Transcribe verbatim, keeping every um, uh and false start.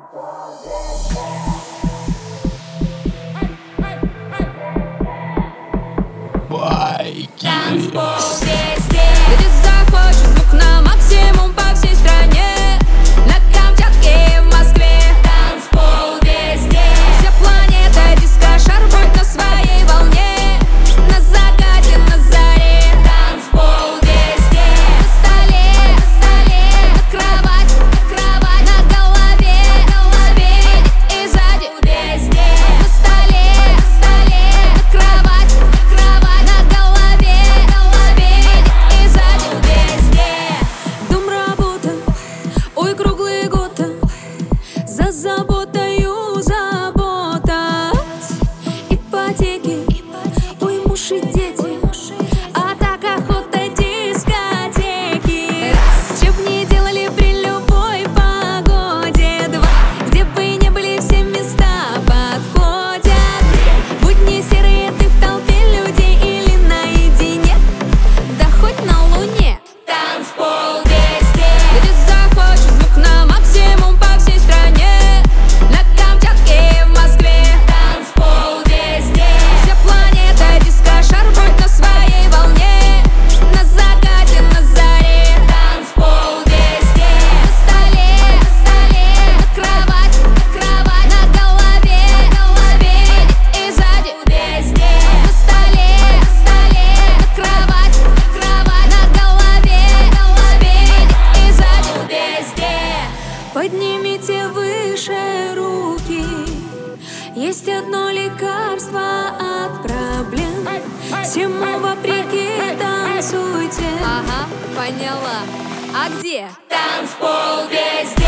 Танцпол везде, где захочешь, звук на максимум по всей стране. На Камчатке и в Москве. Танцпол везде, вся планета диско-шар будет на своей волне. На закате, на заре. Танцпол везде, на столе, на столе, на кровать, на кровать, на голове, на голове и сзади. Везде, на столе, на столе, на кровать, на кровать, на голове, на голове и сзади. Везде дом, работа, ой, круглый год. За заботою забота, ипотеки, ой, муж и дети, а так охота дискотеки. Раз, че б не делали при любой погоде. Два, где бы не были, все места подходят. Будни серые, ты в толпе людей или наедине, да хоть на луне. Танцпол везде, где захочешь, звук на максимум по всей стране. На Камчатке и в Москве. Танцпол везде, вся планета диско-шар будет на своей волне. На закате, на заре. Танцпол везде, на столе, на столе, на кровать, на кровать, на голове, на голове и сзади. Везде, на столе, на столе, на кровать, на кровать, на голове, на голове и сзади. Везде поднимите выше руки, есть одно лекарство от проблем. Всему вопреки танцуйте. Ага, поняла. А где? Танцпол везде.